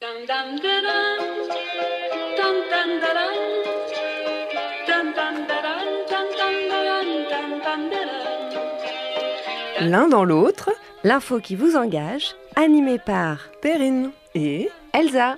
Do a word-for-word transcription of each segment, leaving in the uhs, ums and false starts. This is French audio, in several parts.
L'un dans l'autre, l'info qui vous engage, animée par Perrine et Elsa.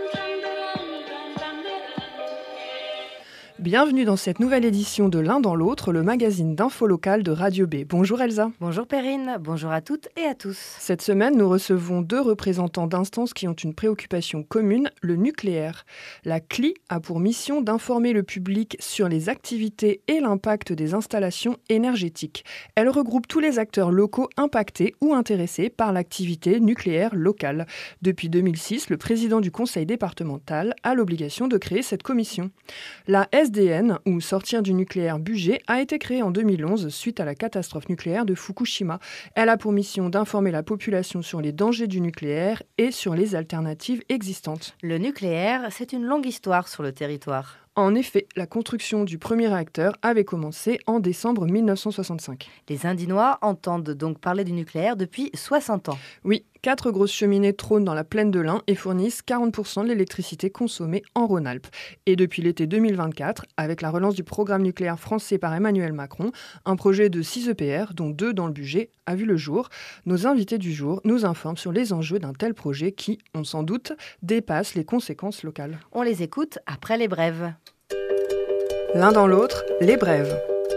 Bienvenue dans cette nouvelle édition de L'un dans l'autre, le magazine d'info locale de Radio B. Bonjour Elsa. Bonjour Perrine, bonjour à toutes et à tous. Cette semaine, nous recevons deux représentants d'instances qui ont une préoccupation commune, le nucléaire. La C L I a pour mission d'informer le public sur les activités et l'impact des installations énergétiques. Elle regroupe tous les acteurs locaux impactés ou intéressés par l'activité nucléaire locale. Depuis deux mille six, le président du conseil départemental a l'obligation de créer cette commission. La S D N, ou Sortir du nucléaire budget, a été créée en deux mille onze suite à la catastrophe nucléaire de Fukushima. Elle a pour mission d'informer la population sur les dangers du nucléaire et sur les alternatives existantes. Le nucléaire, c'est une longue histoire sur le territoire. En effet, la construction du premier réacteur avait commencé en décembre mille neuf cent soixante-cinq. Les Indinois entendent donc parler du nucléaire depuis soixante ans. Oui, quatre grosses cheminées trônent dans la plaine de l'Ain et fournissent quarante pour cent de l'électricité consommée en Rhône-Alpes. Et depuis l'été deux mille vingt-quatre, avec la relance du programme nucléaire français par Emmanuel Macron, un projet de six E P R, dont deux dans le budget, a vu le jour. Nos invités du jour nous informent sur les enjeux d'un tel projet qui, on s'en doute, dépasse les conséquences locales. On les écoute après les brèves. L'un dans l'autre, les brèves.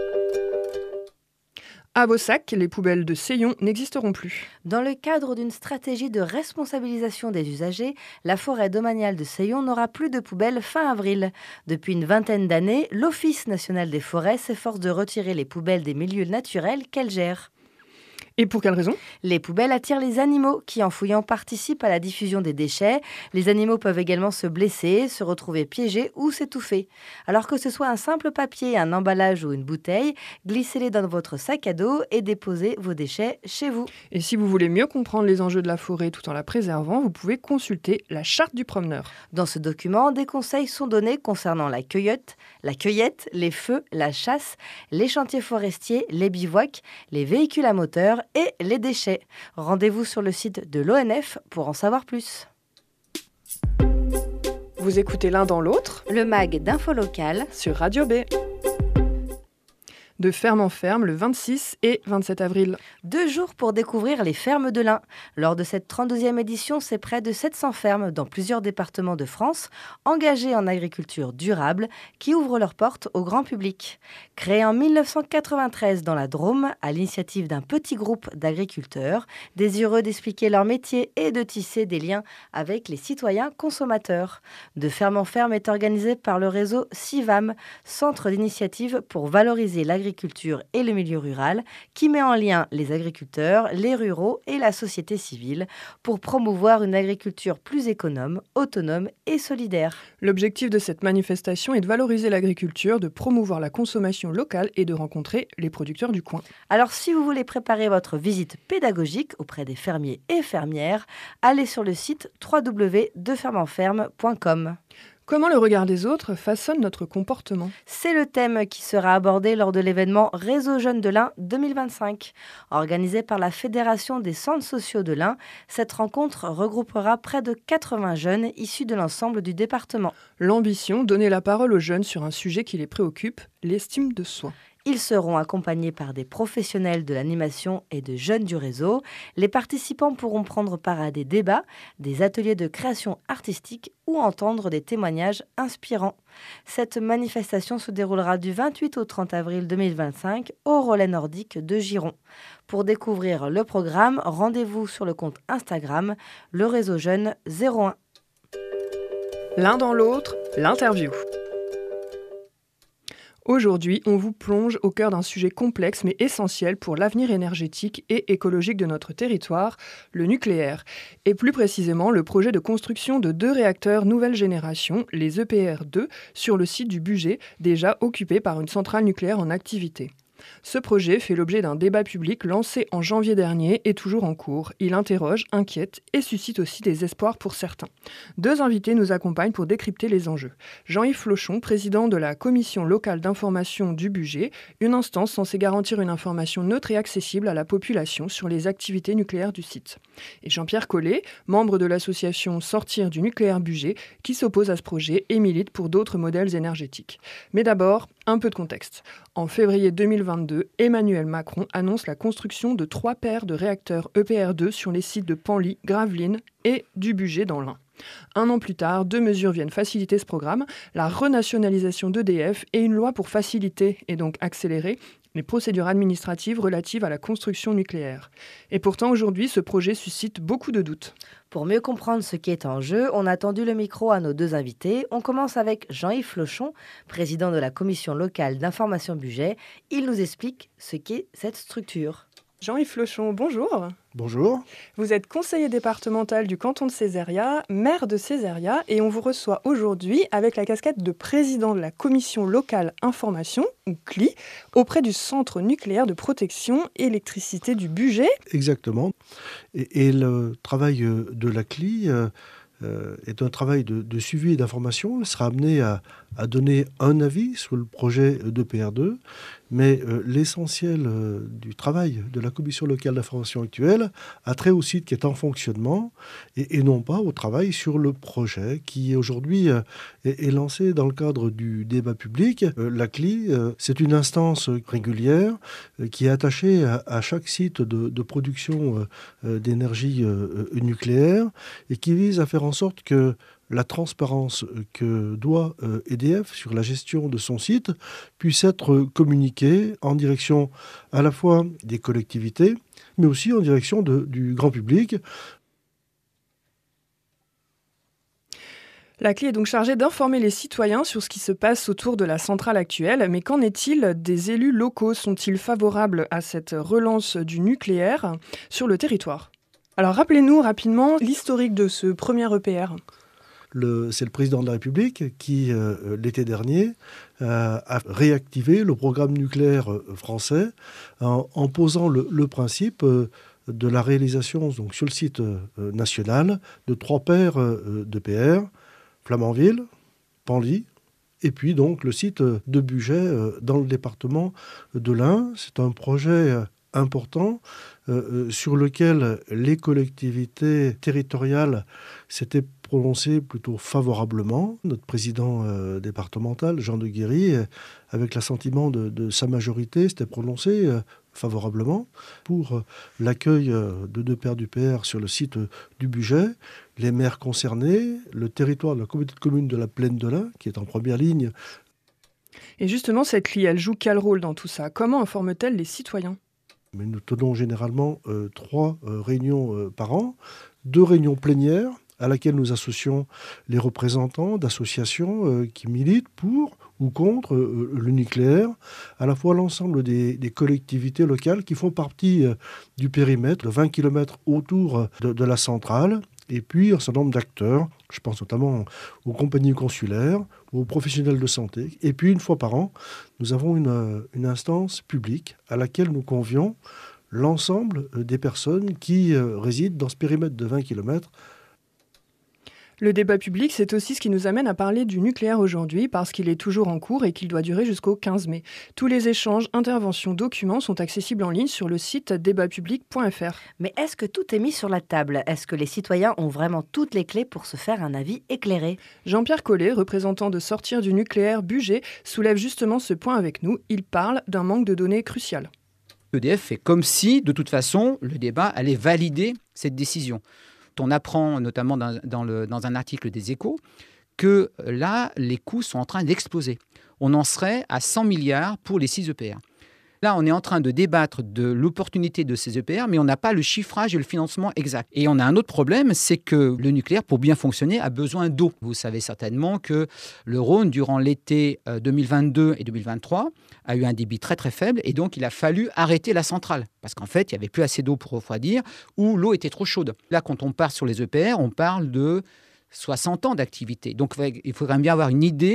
À Beaussac, les poubelles de Seillon n'existeront plus. Dans le cadre d'une stratégie de responsabilisation des usagers, la forêt domaniale de Seillon n'aura plus de poubelles fin avril. Depuis une vingtaine d'années, l'Office national des forêts s'efforce de retirer les poubelles des milieux naturels qu'elle gère. Et pour quelle raison ? Les poubelles attirent les animaux qui, en fouillant, participent à la diffusion des déchets. Les animaux peuvent également se blesser, se retrouver piégés ou s'étouffer. Alors que ce soit un simple papier, un emballage ou une bouteille, glissez-les dans votre sac à dos et déposez vos déchets chez vous. Et si vous voulez mieux comprendre les enjeux de la forêt tout en la préservant, vous pouvez consulter la charte du promeneur. Dans ce document, des conseils sont donnés concernant la cueillette, la cueillette, les feux, la chasse, les chantiers forestiers, les bivouacs, les véhicules à moteur et les déchets. Rendez-vous sur le site de l'O N F pour en savoir plus. Vous écoutez L'un dans l'autre, le mag d'info locale sur Radio B. De ferme en ferme le vingt-six et vingt-sept avril. Deux jours pour découvrir les fermes de l'Ain. Lors de cette trente-deuxième édition, c'est près de sept cents fermes dans plusieurs départements de France, engagées en agriculture durable, qui ouvrent leurs portes au grand public. Créée en mille neuf cent quatre-vingt-treize dans la Drôme, à l'initiative d'un petit groupe d'agriculteurs, désireux d'expliquer leur métier et de tisser des liens avec les citoyens consommateurs. De ferme en ferme est organisé par le réseau CIVAM, Centre d'initiative pour valoriser l'agriculture L'agriculture et le milieu rural, qui met en lien les agriculteurs, les ruraux et la société civile pour promouvoir une agriculture plus économe, autonome et solidaire. L'objectif de cette manifestation est de valoriser l'agriculture, de promouvoir la consommation locale et de rencontrer les producteurs du coin. Alors si vous voulez préparer votre visite pédagogique auprès des fermiers et fermières, allez sur le site w w w point de ferme en ferme point com. Comment le regard des autres façonne notre comportement ? C'est le thème qui sera abordé lors de l'événement Réseau Jeunes de l'Ain deux mille vingt-cinq. Organisé par la Fédération des centres sociaux de l'Ain, cette rencontre regroupera près de quatre-vingts jeunes issus de l'ensemble du département. L'ambition, donner la parole aux jeunes sur un sujet qui les préoccupe, l'estime de soi. Ils seront accompagnés par des professionnels de l'animation et de jeunes du réseau. Les participants pourront prendre part à des débats, des ateliers de création artistique ou entendre des témoignages inspirants. Cette manifestation se déroulera du vingt-huit au trente avril deux mille vingt-cinq au Relais Nordique de Giron. Pour découvrir le programme, rendez-vous sur le compte Instagram, le réseau jeune zéro un. L'un dans l'autre, l'interview. Aujourd'hui, on vous plonge au cœur d'un sujet complexe mais essentiel pour l'avenir énergétique et écologique de notre territoire, le nucléaire. Et plus précisément, le projet de construction de deux réacteurs nouvelle génération, les E P R deux, sur le site du Bugey, déjà occupé par une centrale nucléaire en activité. Ce projet fait l'objet d'un débat public lancé en janvier dernier et toujours en cours. Il interroge, inquiète et suscite aussi des espoirs pour certains. Deux invités nous accompagnent pour décrypter les enjeux. Jean-Yves Flochon, président de la commission locale d'information du budget, une instance censée garantir une information neutre et accessible à la population sur les activités nucléaires du site. Et Jean-Pierre Collet, membre de l'association Sortir du nucléaire budget, qui s'oppose à ce projet et milite pour d'autres modèles énergétiques. Mais d'abord, un peu de contexte. En février deux mille vingt-deux, Emmanuel Macron annonce la construction de trois paires de réacteurs E P R deux sur les sites de Penly, Gravelines et du Bugey dans l'Ain. Un an plus tard, deux mesures viennent faciliter ce programme, la renationalisation d'E D F et une loi pour faciliter et donc accélérer les procédures administratives relatives à la construction nucléaire. Et pourtant, aujourd'hui, ce projet suscite beaucoup de doutes. Pour mieux comprendre ce qui est en jeu, on a tendu le micro à nos deux invités. On commence avec Jean-Yves Flochon, président de la commission locale d'information budget. Il nous explique ce qu'est cette structure. Jean-Yves Flochon, bonjour. Bonjour. Vous êtes conseiller départemental du canton de Césaria, maire de Césaria, et on vous reçoit aujourd'hui avec la casquette de président de la commission locale information, ou C L I, auprès du Centre nucléaire de protection électricité du Bugey. Exactement. Et, et le travail de la C L I euh, euh, est un travail de, de suivi et d'information. Elle sera amenée à, à donner un avis sur le projet d'E P R deux. Mais euh, l'essentiel euh, du travail de la commission locale d'information actuelle a trait au site qui est en fonctionnement et, et non pas au travail sur le projet qui aujourd'hui euh, est, est lancé dans le cadre du débat public. Euh, la C L I, euh, c'est une instance régulière euh, qui est attachée à, à chaque site de, de production euh, euh, d'énergie euh, nucléaire et qui vise à faire en sorte que la transparence que doit euh, E D F sur la gestion de son site puisse être communiquée en direction à la fois des collectivités, mais aussi en direction de, du grand public. La C L I est donc chargée d'informer les citoyens sur ce qui se passe autour de la centrale actuelle. Mais qu'en est-il des élus locaux ? Sont-ils favorables à cette relance du nucléaire sur le territoire ? Alors rappelez-nous rapidement l'historique de ce premier E P R. Le, c'est le président de la République qui, euh, l'été dernier, euh, a réactivé le programme nucléaire euh, français en, en posant le, le principe euh, de la réalisation donc, sur le site euh, national de trois paires euh, d'E P R, Flamanville, Penly, et puis donc le site de Bugey euh, dans le département de l'Ain. C'est un projet euh, important euh, sur lequel les collectivités territoriales s'étaient prononcées plutôt favorablement. Notre président euh, départemental, Jean de Guéry, euh, avec l'assentiment de, de sa majorité, s'était prononcé euh, favorablement pour euh, l'accueil euh, de deux paires d'U P R sur le site euh, du Bugey. Les maires concernés, le territoire de la communauté de communes de la Plaine de l'Ain, qui est en première ligne. Et justement, cette C L I, elle joue quel rôle dans tout ça ? Comment informe-t-elle les citoyens ? Mais nous tenons généralement euh, trois euh, réunions euh, par an, deux réunions plénières à laquelle nous associons les représentants d'associations euh, qui militent pour ou contre euh, le nucléaire, à la fois l'ensemble des, des collectivités locales qui font partie euh, du périmètre de vingt kilomètres autour de, de la centrale, et puis un certain nombre d'acteurs, je pense notamment aux compagnies consulaires, aux professionnels de santé. Et puis, une fois par an, nous avons une, une instance publique à laquelle nous convions l'ensemble des personnes qui euh, résident dans ce périmètre de vingt kilomètres. Le débat public, c'est aussi ce qui nous amène à parler du nucléaire aujourd'hui, parce qu'il est toujours en cours et qu'il doit durer jusqu'au quinze mai. Tous les échanges, interventions, documents sont accessibles en ligne sur le site débat public point f r. Mais est-ce que tout est mis sur la table ? Est-ce que les citoyens ont vraiment toutes les clés pour se faire un avis éclairé ? Jean-Pierre Collet, représentant de Sortir du nucléaire Bugey, soulève justement ce point avec nous. Il parle d'un manque de données crucial. E D F fait comme si, de toute façon, le débat allait valider cette décision. On apprend notamment dans, dans, le, dans un article des Échos que là, les coûts sont en train d'exploser. On en serait à cent milliards pour les six E P R. Là, on est en train de débattre de l'opportunité de ces E P R, mais on n'a pas le chiffrage et le financement exact. Et on a un autre problème, c'est que le nucléaire, pour bien fonctionner, a besoin d'eau. Vous savez certainement que le Rhône, durant l'été deux mille vingt-deux et deux mille vingt-trois, a eu un débit très très faible, et donc il a fallu arrêter la centrale, parce qu'en fait, il n'y avait plus assez d'eau pour refroidir, ou l'eau était trop chaude. Là, quand on part sur les E P R, on parle de soixante ans d'activité. Donc, il faudrait bien avoir une idée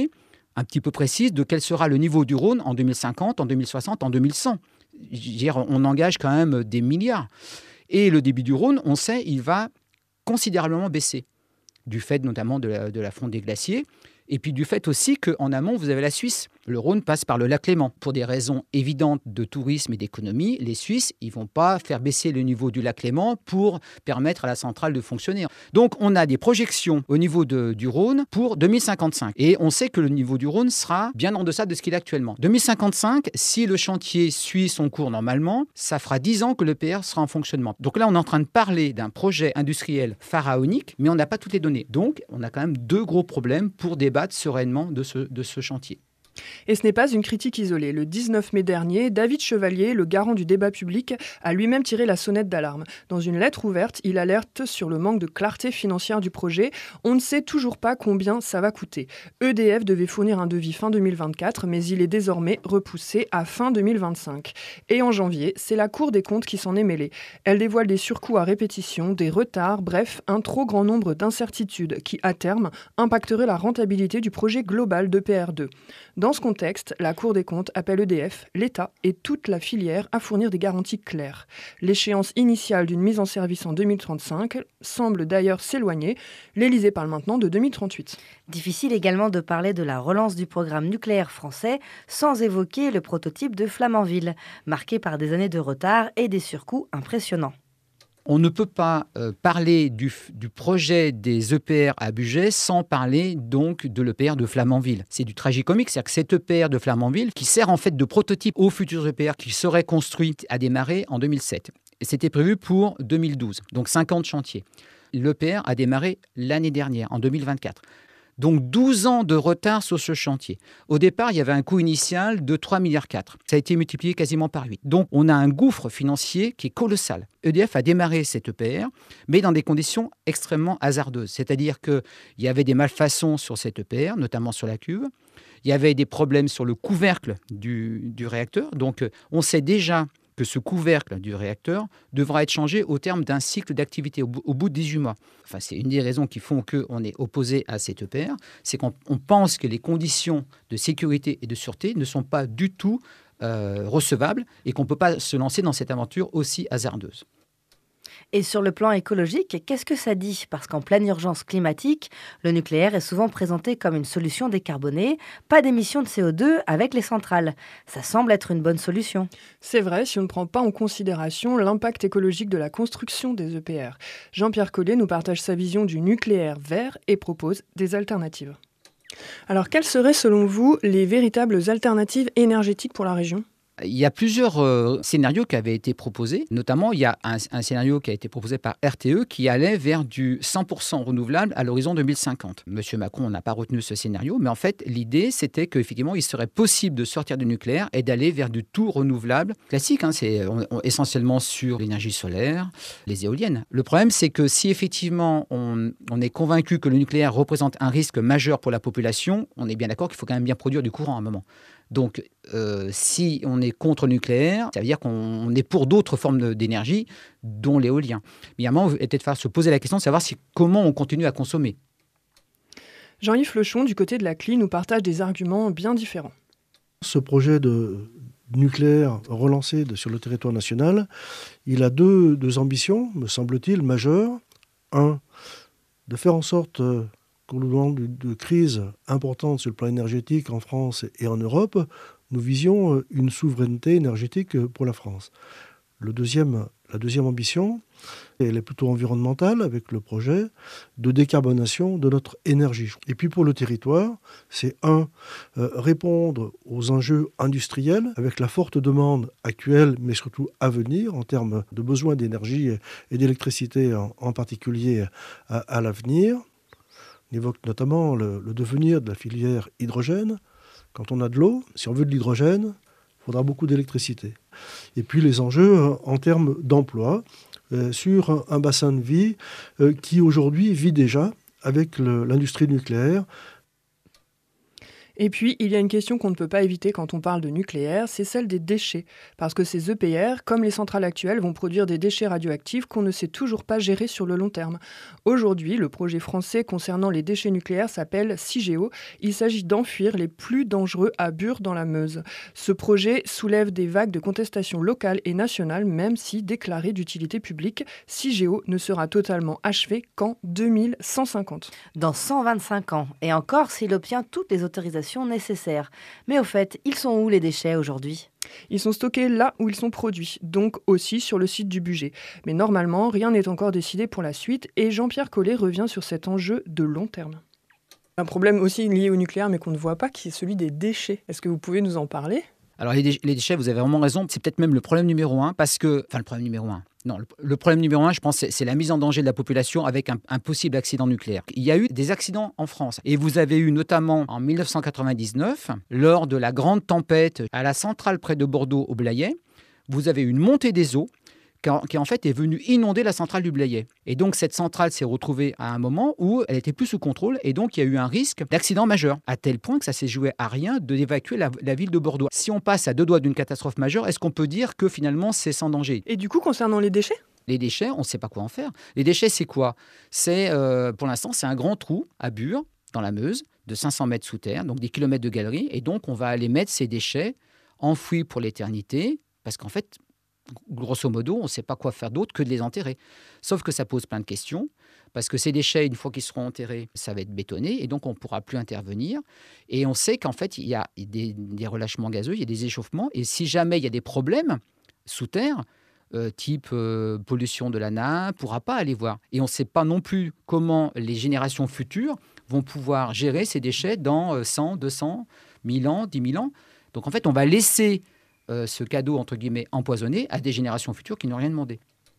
un petit peu précise de quel sera le niveau du Rhône en deux mille cinquante, en deux mille soixante, en deux mille cent. Je veux dire, on engage quand même des milliards. Et le débit du Rhône, on sait, il va considérablement baisser, du fait notamment de la, de la fonte des glaciers, et puis du fait aussi qu'en amont, vous avez la Suisse. Le Rhône passe par le lac Léman. Pour des raisons évidentes de tourisme et d'économie, les Suisses, ils ne vont pas faire baisser le niveau du lac Léman pour permettre à la centrale de fonctionner. Donc, on a des projections au niveau de, du Rhône pour deux mille cinquante-cinq. Et on sait que le niveau du Rhône sera bien en deçà de ce qu'il est actuellement. deux mille cinquante-cinq, si le chantier suit son cours normalement, ça fera dix ans que l'E P R sera en fonctionnement. Donc là, on est en train de parler d'un projet industriel pharaonique, mais on n'a pas toutes les données. Donc, on a quand même deux gros problèmes pour débattre sereinement de ce, de ce chantier. Et ce n'est pas une critique isolée. Le dix-neuf mai dernier, David Chevalier, le garant du débat public, a lui-même tiré la sonnette d'alarme. Dans une lettre ouverte, il alerte sur le manque de clarté financière du projet. On ne sait toujours pas combien ça va coûter. E D F devait fournir un devis fin deux mille vingt-quatre, mais il est désormais repoussé à fin deux mille vingt-cinq. Et en janvier, c'est la Cour des comptes qui s'en est mêlée. Elle dévoile des surcoûts à répétition, des retards, bref, un trop grand nombre d'incertitudes qui, à terme, impacteraient la rentabilité du projet global d'E P R deux. Dans ce contexte, la Cour des comptes appelle E D F, l'État et toute la filière à fournir des garanties claires. L'échéance initiale d'une mise en service en deux mille trente-cinq semble d'ailleurs s'éloigner. L'Élysée parle maintenant de deux mille trente-huit. Difficile également de parler de la relance du programme nucléaire français sans évoquer le prototype de Flamanville, marqué par des années de retard et des surcoûts impressionnants. On ne peut pas euh, parler du, du projet des E P R à Bugey sans parler donc de l'E P R de Flamanville. C'est du tragicomique, c'est-à-dire que cet E P R de Flamanville qui sert en fait de prototype aux futurs E P R qui seraient construits a démarré en deux mille sept. Et c'était prévu pour deux mille douze, donc cinquante chantiers. L'E P R a démarré l'année dernière, en deux mille vingt-quatre. Donc douze ans de retard sur ce chantier. Au départ, il y avait un coût initial de trois virgule quatre milliards. Ça a été multiplié quasiment par huit. Donc on a un gouffre financier qui est colossal. E D F a démarré cet E P R, mais dans des conditions extrêmement hasardeuses. C'est-à-dire qu'il y avait des malfaçons sur cet E P R, notamment sur la cuve. Il y avait des problèmes sur le couvercle du, du réacteur. Donc on sait déjà que ce couvercle du réacteur devra être changé au terme d'un cycle d'activité, au, au bout de dix-huit mois. Enfin, c'est une des raisons qui font qu'on est opposé à cet E P R, c'est qu'on on pense que les conditions de sécurité et de sûreté ne sont pas du tout euh, recevables et qu'on ne peut pas se lancer dans cette aventure aussi hasardeuse. Et sur le plan écologique, qu'est-ce que ça dit ? Parce qu'en pleine urgence climatique, le nucléaire est souvent présenté comme une solution décarbonée, pas d'émissions de C O deux avec les centrales. Ça semble être une bonne solution. C'est vrai si on ne prend pas en considération l'impact écologique de la construction des E P R. Jean-Pierre Collet nous partage sa vision du nucléaire vert et propose des alternatives. Alors, quelles seraient selon vous les véritables alternatives énergétiques pour la région ? Il y a plusieurs euh, scénarios qui avaient été proposés. Notamment, il y a un, un scénario qui a été proposé par R T E qui allait vers du cent pour cent renouvelable à l'horizon deux mille cinquante. Monsieur Macron n'a pas retenu ce scénario, mais en fait, l'idée, c'était qu'effectivement, il serait possible de sortir du nucléaire et d'aller vers du tout renouvelable classique. Hein, c'est on, on, essentiellement sur l'énergie solaire, les éoliennes. Le problème, c'est que si effectivement, on, on est convaincu que le nucléaire représente un risque majeur pour la population, on est bien d'accord qu'il faut quand même bien produire du courant à un moment. Donc, euh, si on est contre le nucléaire, ça veut dire qu'on est pour d'autres formes d'énergie, dont l'éolien. Mais il y a un moment, il va peut-être falloir se poser la question de savoir si, comment on continue à consommer. Jean-Yves Flechon, du côté de la C L I, nous partage des arguments bien différents. Ce projet de nucléaire relancé de, sur le territoire national, il a deux, deux ambitions, me semble-t-il, majeures. Un, de faire en sorte... Euh, qu'au moment de crise importante sur le plan énergétique en France et en Europe, nous visions une souveraineté énergétique pour la France. Le deuxième, la deuxième ambition, elle est plutôt environnementale avec le projet de décarbonation de notre énergie. Et puis pour le territoire, c'est un, euh, répondre aux enjeux industriels avec la forte demande actuelle, mais surtout à venir en termes de besoins d'énergie et d'électricité en, en particulier à, à l'avenir. On évoque notamment le, le devenir de la filière hydrogène. Quand on a de l'eau, si on veut de l'hydrogène, il faudra beaucoup d'électricité. Et puis les enjeux euh, en termes d'emploi euh, sur un, un bassin de vie euh, qui aujourd'hui vit déjà avec le, l'industrie nucléaire. Et puis, il y a une question qu'on ne peut pas éviter quand on parle de nucléaire, c'est celle des déchets. Parce que ces E P R, comme les centrales actuelles, vont produire des déchets radioactifs qu'on ne sait toujours pas gérer sur le long terme. Aujourd'hui, le projet français concernant les déchets nucléaires s'appelle CIGEO. Il s'agit d'enfuir les plus dangereux à Bure dans la Meuse. Ce projet soulève des vagues de contestation locales et nationales, même si déclaré d'utilité publique, CIGEO ne sera totalement achevé qu'en deux mille cent cinquante. Dans cent vingt-cinq ans, et encore s'il obtient toutes les autorisations nécessaires. Mais au fait, ils sont où les déchets aujourd'hui ? Ils sont stockés là où ils sont produits, donc aussi sur le site du budget. Mais normalement, rien n'est encore décidé pour la suite et Jean-Pierre Collet revient sur cet enjeu de long terme. Un problème aussi lié au nucléaire mais qu'on ne voit pas, qui est celui des déchets. Est-ce que vous pouvez nous en parler ? Alors les, dé- les déchets, vous avez vraiment raison, c'est peut-être même le problème numéro un, parce que... Enfin, le problème numéro un. Non, le, le problème numéro un, je pense, c'est, c'est la mise en danger de la population avec un, un possible accident nucléaire. Il y a eu des accidents en France. Et vous avez eu notamment en dix-neuf cent quatre-vingt-dix-neuf, lors de la grande tempête à la centrale près de Bordeaux, au Blayais, vous avez eu une montée des eaux qui, en- qui en fait est venue inonder la centrale du Blayais. Et donc cette centrale s'est retrouvée à un moment où elle était plus sous contrôle et donc il y a eu un risque d'accident majeur, à tel point que ça s'est joué à rien de d'évacuer la, la ville de Bordeaux. Si on passe à deux doigts d'une catastrophe majeure, est-ce qu'on peut dire que finalement c'est sans danger ? Et du coup, concernant les déchets ? Les déchets, on ne sait pas quoi en faire. Les déchets, c'est quoi ? C'est, euh, pour l'instant, c'est un grand trou à Bure, dans la Meuse, de cinq cents mètres sous terre, donc des kilomètres de galerie. Et donc, on va aller mettre ces déchets enfouis pour l'éternité, parce qu'en fait, grosso modo, on ne sait pas quoi faire d'autre que de les enterrer. Sauf que ça pose plein de questions, parce que ces déchets, une fois qu'ils seront enterrés, ça va être bétonné, et donc on ne pourra plus intervenir. Et on sait qu'en fait, il y a des, des relâchements gazeux, il y a des échauffements, et si jamais il y a des problèmes sous terre, Euh, type euh, pollution de la nappe, ne pourra pas aller voir. Et on ne sait pas non plus comment les générations futures vont pouvoir gérer ces déchets dans euh, cent, deux cents, mille ans, dix mille ans. Donc en fait, on va laisser euh, ce cadeau, entre guillemets, empoisonné à des générations futures qui n'ont rien demandé.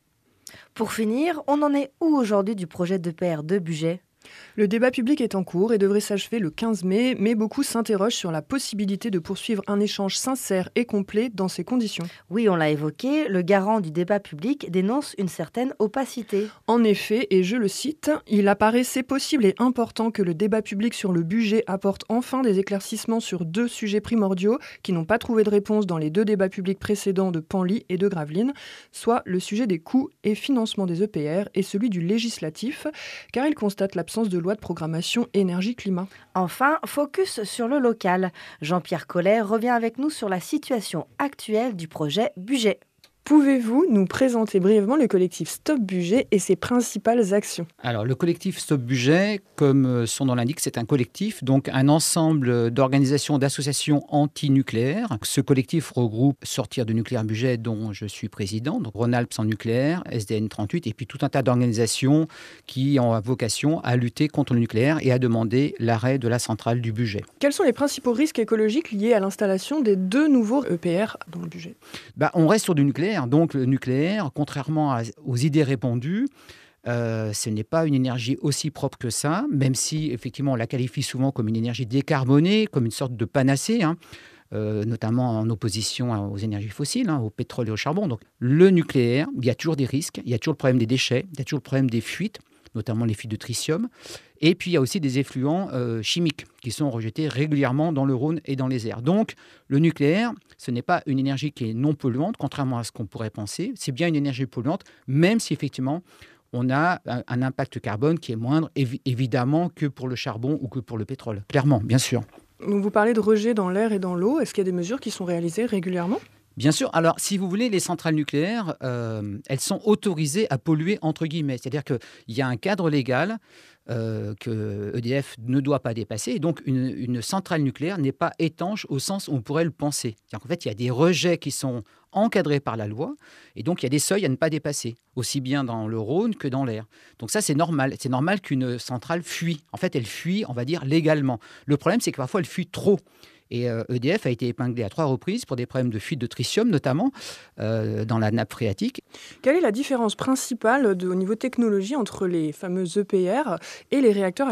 Pour finir, on en est où aujourd'hui du projet d'E P R de Bugey ? Le débat public est en cours et devrait s'achever le quinze mai, mais beaucoup s'interrogent sur la possibilité de poursuivre un échange sincère et complet dans ces conditions. Oui, on l'a évoqué, le garant du débat public dénonce une certaine opacité. En effet, et je le cite, « Il apparaissait possible et important que le débat public sur le budget apporte enfin des éclaircissements sur deux sujets primordiaux qui n'ont pas trouvé de réponse dans les deux débats publics précédents de Panly et de Gravelines, soit le sujet des coûts et financement des E P R et celui du législatif, car il constate l'absence de loi de programmation énergie-climat. » Enfin, focus sur le local. Jean-Pierre Collet revient avec nous sur la situation actuelle du projet Bugey. Pouvez-vous nous présenter brièvement le collectif Stop Bugey et ses principales actions ? Alors, le collectif Stop Bugey, comme son nom l'indique, c'est un collectif, donc un ensemble d'organisations, d'associations anti-nucléaires. Ce collectif regroupe Sortir de nucléaire Bugey, dont je suis président, donc Rhône-Alpes sans nucléaire, S D N trente-huit, et puis tout un tas d'organisations qui ont vocation à lutter contre le nucléaire et à demander l'arrêt de la centrale du Bugey. Quels sont les principaux risques écologiques liés à l'installation des deux nouveaux E P R dans le Bugey ? Bah, on reste sur du nucléaire. Donc le nucléaire, contrairement à, aux idées répandues, euh, ce n'est pas une énergie aussi propre que ça, même si effectivement on la qualifie souvent comme une énergie décarbonée, comme une sorte de panacée, hein, euh, notamment en opposition aux énergies fossiles, hein, au pétrole et au charbon. Donc le nucléaire, il y a toujours des risques, il y a toujours le problème des déchets, il y a toujours le problème des fuites, notamment les fuites de tritium. Et puis, il y a aussi des effluents euh, chimiques qui sont rejetés régulièrement dans le Rhône et dans les airs. Donc, le nucléaire, ce n'est pas une énergie qui est non polluante, contrairement à ce qu'on pourrait penser. C'est bien une énergie polluante, même si, effectivement, on a un, un impact carbone qui est moindre, évi- évidemment, que pour le charbon ou que pour le pétrole. Clairement, bien sûr. Vous parlez de rejet dans l'air et dans l'eau. Est-ce qu'il y a des mesures qui sont réalisées régulièrement ? Bien sûr. Alors, si vous voulez, les centrales nucléaires, euh, elles sont autorisées à polluer, entre guillemets. C'est-à-dire qu'il y a un cadre légal euh, que E D F ne doit pas dépasser. Et donc, une, une centrale nucléaire n'est pas étanche au sens où on pourrait le penser. C'est-à-dire qu'en fait, il y a des rejets qui sont encadrés par la loi. Et donc, il y a des seuils à ne pas dépasser, aussi bien dans le Rhône que dans l'air. Donc ça, c'est normal. C'est normal qu'une centrale fuit. En fait, elle fuit, on va dire, légalement. Le problème, c'est que parfois, elle fuit trop. Et euh, E D F a été épinglé à trois reprises pour des problèmes de fuite de tritium, notamment euh, dans la nappe phréatique. Quelle est la différence principale de, au niveau technologie entre les fameux E P R et les réacteurs actuels ?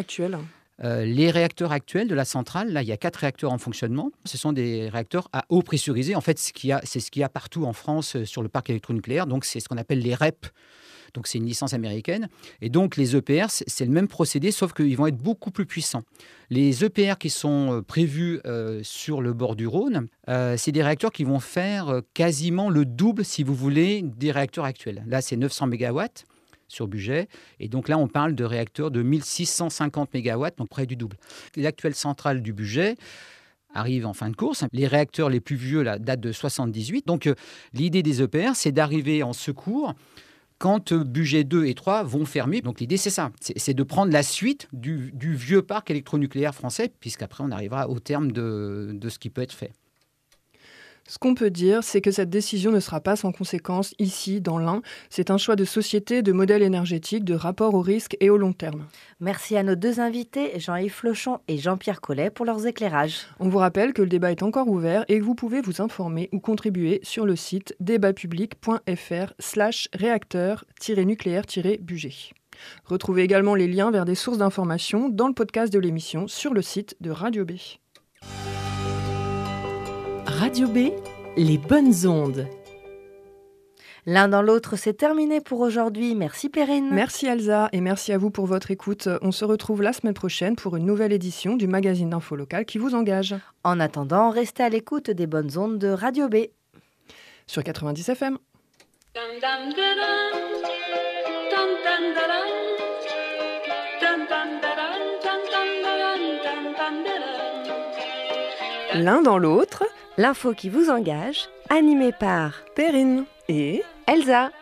Euh, les réacteurs actuels de la centrale, là, il y a quatre réacteurs en fonctionnement. Ce sont des réacteurs à eau pressurisée. En fait, ce qu'il y a, c'est ce qu'il y a partout en France euh, sur le parc électronucléaire. Donc, c'est ce qu'on appelle les R E P. Donc, c'est une licence américaine. Et donc, les E P R, c'est, c'est le même procédé, sauf qu'ils vont être beaucoup plus puissants. Les E P R qui sont euh, prévus euh, sur le bord du Rhône, euh, c'est des réacteurs qui vont faire euh, quasiment le double, si vous voulez, des réacteurs actuels. Là, c'est neuf cents mégawatts sur budget. Et donc là, on parle de réacteurs de mille six cent cinquante mégawatts, donc près du double. L'actuelle centrale du budget arrive en fin de course. Les réacteurs les plus vieux là, datent de soixante-dix-huit. Donc euh, l'idée des E P R, c'est d'arriver en secours quand euh, budget deux et trois vont fermer. Donc l'idée, c'est ça. C'est, c'est de prendre la suite du, du vieux parc électronucléaire français, puisqu'après, on arrivera au terme de, de ce qui peut être fait. Ce qu'on peut dire, c'est que cette décision ne sera pas sans conséquences ici, dans l'Ain. C'est un choix de société, de modèle énergétique, de rapport au risque et au long terme. Merci à nos deux invités, Jean-Yves Flochon et Jean-Pierre Collet, pour leurs éclairages. On vous rappelle que le débat est encore ouvert et que vous pouvez vous informer ou contribuer sur le site débatpublic.fr slash réacteur-nucléaire-budget. Retrouvez également les liens vers des sources d'informations dans le podcast de l'émission sur le site de Radio B. Radio B, les bonnes ondes. L'un dans l'autre, c'est terminé pour aujourd'hui. Merci Perrine. Merci Elsa et merci à vous pour votre écoute. On se retrouve la semaine prochaine pour une nouvelle édition du magazine d'info local qui vous engage. En attendant, restez à l'écoute des bonnes ondes de Radio B. Sur quatre-vingt-dix F M. L'un dans l'autre. L'info qui vous engage, animée par Perrine et Elsa.